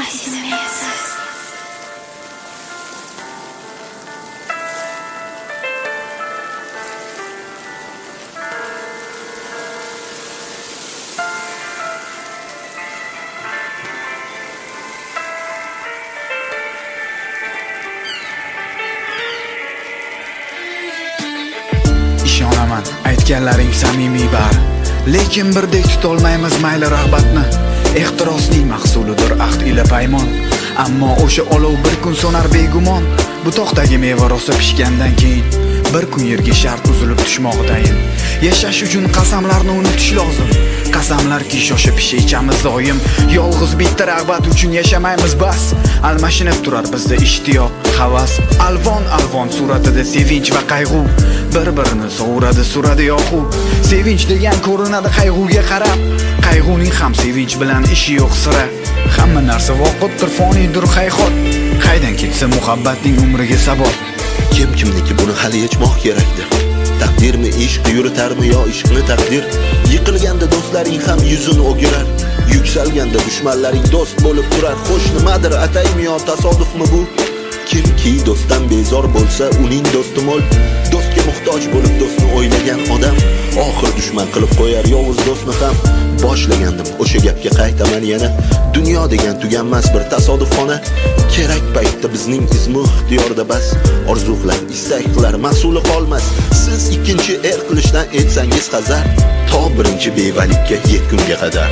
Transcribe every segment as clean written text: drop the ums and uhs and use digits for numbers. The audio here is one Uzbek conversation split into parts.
Ishonaman, aytganlaring samimiy bari. Lekin birdek tutolmaymiz mayli rag'batni. Ehtirosning mahsulidir ahd ila paymon. Ammo o'sha olov bir kun so'nar begumon. Butoqdagi meva rosa pishgandan keyin bir kun yerga shart uzilib tushmoqdayin. Yashash uchun qasamlarni unutish lozim. Qasamlarki shosha pisha ichamiz doim. Yolg'iz bitta rag'bat uchun yashamaymiz bas. Almashinib turar bizda ishtiyoq, havas. Alvon suratida sevinch va qayg'u. Bir-birini sovuradi suradi yo'q. Sevinch degan ko'rinadi qayg'uga qarab. Qayg'uning ham sevinch bilan ishi yo'q sira. Hamma narsa vaqtdir, foniydir hayhot. Qaydan ketsa muhabbatning umriga sabab. Kimniki buni hali yechmoq kerakdir. Taqdirmi ishq yuritarmi yo ishqni taqdir? Yiqilganda do'stlaring ham yuzini o'girar. Yuksalganda dushmanlaring do'st bo'lib turar. Xo'sh, nimadir ataymi yo tasodifmi bu? Kimki do'stdan bezor bo'lsa, uning do'sti mo'l. Do'stga muhtoj bo'lib do'stni o'ylagan odam oxir dushman qilib qo'yar yovuz do'stni ham. Boshlagandim o'sha gapga qaytaman yana. Dunyo degan tuganmas bir tasodifxona. Kerak paytda bizning izmu ixtiyorda bas. Orzular, istaklar mas'uli qolmas. Siz ikkinchi er qilishdan etsangiz hazar, to birinchi bevalikka yetgunga qadar.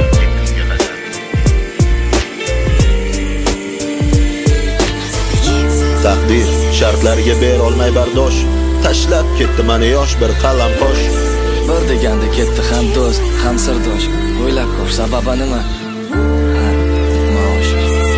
Taqdir shartlariga ber olmay bardosh. Tashlab ketdi meni yosh bir qalam qosh. Bir deganda ketdi ham do'st, ham sirdosh. O'ylab ko'r, sababi nima? Maosh.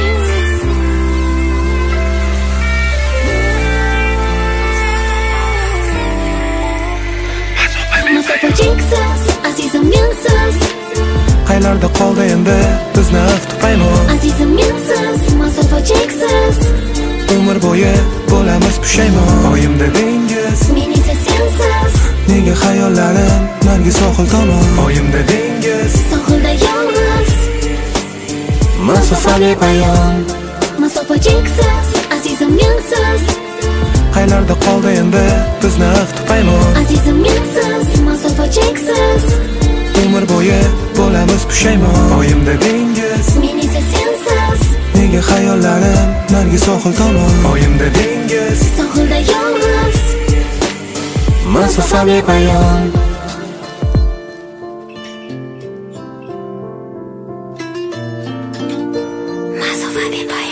Masofa cheksiz, azizim mensiz. Qaylarda qoldi endi bizni tutayman. Azizim mensiz, masofa cheksiz. Umr bo'yi bo'lamiz pushaymon. Oyimda dengiz, Men esa sensiz. nega xayollarim nargi sohil tomon. Oyimda dengiz, Sohilda yolg'iz. masofali payon. Masofa cheksiz, azizim mensiz. Qaylarda qoldi endi bizni tutayman. Azizim mensiz, masofa cheksiz. Umr bo'yi bo'lamiz pushaymon. Oyimda dengiz, Men esa sensiz. nega xayollarim nargi sohil tomon. Oyimda dengiz, Sohilda yolg'iz. masofali payon. Masofa bepoyon.